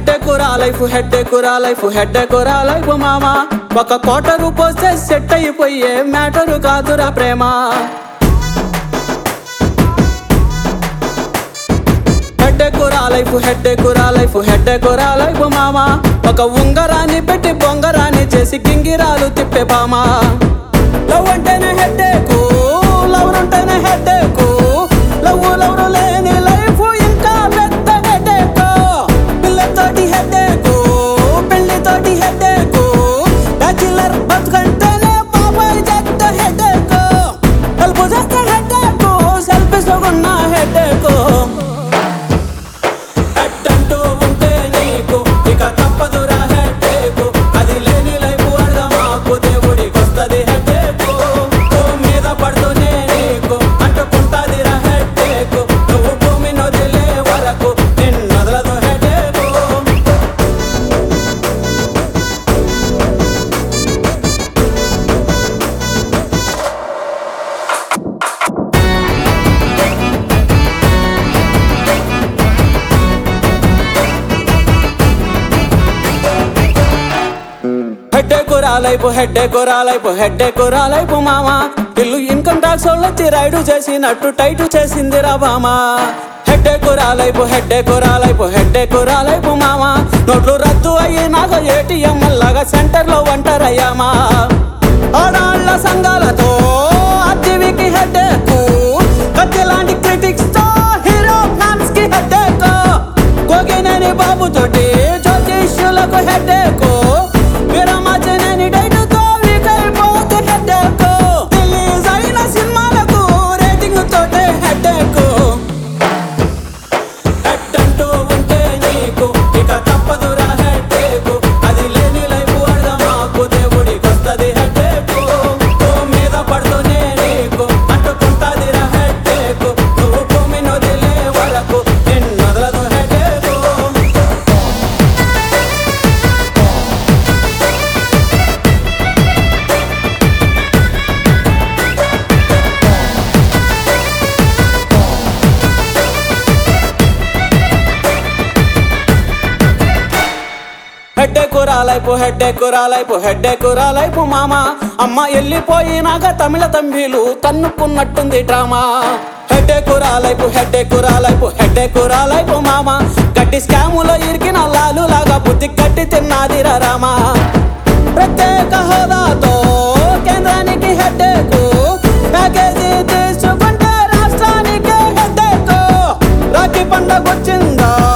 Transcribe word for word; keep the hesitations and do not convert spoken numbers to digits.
హెడ్డేకురా life హెడ్డేకురా life హెడ్డేకురా life మామా ఒక కోటరు పోస్తే సెట్ అయిపోయే మ్యాటరు కాదురా ప్రేమ హెడ్డేకురా లైఫ్ హెడ్డేకురా లైఫ్ హెడ్డేకురా లైఫ్ మామా ఒక ఉంగరాన్ని పెట్టి బొంగరాన్ని చేసి గింగిరాలు తిప్పే బామా లవ్ అంటేనే హెడ్డేకు లవ్ అంటేనే హెడ్డేకు లవ్ లవ్ లేని లైఫ్ ఇంకా పెద్ద హెడ్డేకు పిల్లతోటి హెడ్డేకు పెళ్లితోటి హెడ్డేకు బ్యాచిలర్ బతుకంటేనే బాబాయ్ చెత్త హెడ్డేకు హెల్ప్ చేస్తే హెడ్డేకు సెల్ఫీస్ లో ఉన్న హెడ్డేకు హెడ్డంటూ ఉంటే నీకు ఇక తప్పదురా హెడ్డేకు అది లేని లైఫ్ అర్థమాకు దేవుడికొస్తది హెడ్డేకు మీద పడుతూనే నీకు అంటుకుంటాదిరా హెడ్డేకు నువ్వు భూమి నొదిలే వరకు నిన్నొదలదు హెడ్డేకు హెడ్డేకురా లైఫ్ హెడ్డేకురా లైఫ్ హెడ్డేకురా లైఫ్ మామా ఇల్లు ఇన్కమ్ ట్యాక్స్ వాళ్ళొచ్చి రైడు చేసినట్టు టైటు చేసిందిరా బామా హెడ్డేకురా లైఫ్ హెడ్డేకురా లైఫ్ హెడ్డేకురా లైఫ్ మామా నోట్లు రద్దు అయినాక ఏటీఎం లాగా సెంటర్ లో ఒంటరయ్యామా ఆడాళ్ళ సంఘాలతో అతివికి హెడ్డేకు కత్తి లాంటి క్రిటిక్స్ తో హీరో ఫ్యాన్స్ కి హెడ్డేకు కోగినేని బాబుతోటి జ్యోతిష్యులకు హెడ్డేకు విరమచనేని డైటుతో వీకైపోతే హెడ్డేకు రిలీజ్ అయిన సినిమాలకు రేటింగ్ తోటే హెడ్డేకు హెడ్డంటూ ఉంటే నీకు ఇక తప్పదురా హెడ్డేకు అది లేని లైఫ్ అర్థమాకు దేవుడికొస్తది హెడ్డేకు మీద పడుతూనే నీకు అంటుకుంటాదిరా హెడ్డేకు నువ్వు భూమి నొదిలే వరకు నిన్నొదలదు హెడ్డేకు హెడ్డేకురా లైఫ్ హెడ్డేకురా లైఫ్ హెడ్డేకురా లైఫ్ మామా అమ్మ వెళ్ళిపోయినాక తమిళ తంబీలు తన్నుకున్నట్టుంది డ్రామా హెడ్డేకురా లైఫ్ హెడ్డేకురా లైఫ్ హెడ్డేకురా లైఫ్ మామా గట్టి స్కాములో ఇరికిన లాలు లాగా బుద్ధి కట్టి తిన్నాదిరా రామా ప్రత్యేక హోదాతో కేంద్రానికి హెడ్డేకు ప్యాకేజీ తీసుకుంటే రాష్ట్రానికి హెడ్డేకు రాఖీ పండగ వచ్చిందా